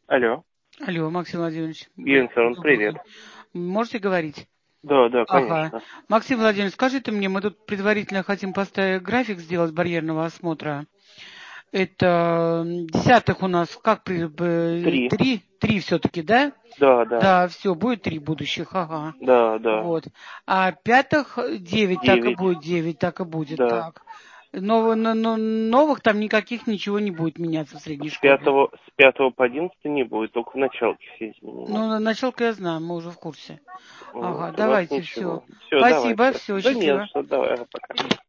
Алло. Алло, Максим Владимирович. Ирина Федоровна, Добрый привет. день. Можете говорить? Да, Ага. конечно. Максим Владимирович, скажите мне, мы тут предварительно хотим поставить график сделать барьерного осмотра. Это десятых у нас Три. три все-таки, да? Да. Да, все, будет 3 будущих, ага. Да. Вот. А пятых 9, так и 9. будет, 9, так и будет, Да. так. Новых там никаких ничего не будет меняться в средней С школе. пятого по 11 не будет, только в началке все изменения. Ну, началка я знаю, мы уже в курсе. Вот, Ага, у вас давайте, все. ничего. Все, Спасибо, давайте. все, Да не за счастливо. что, давай, пока.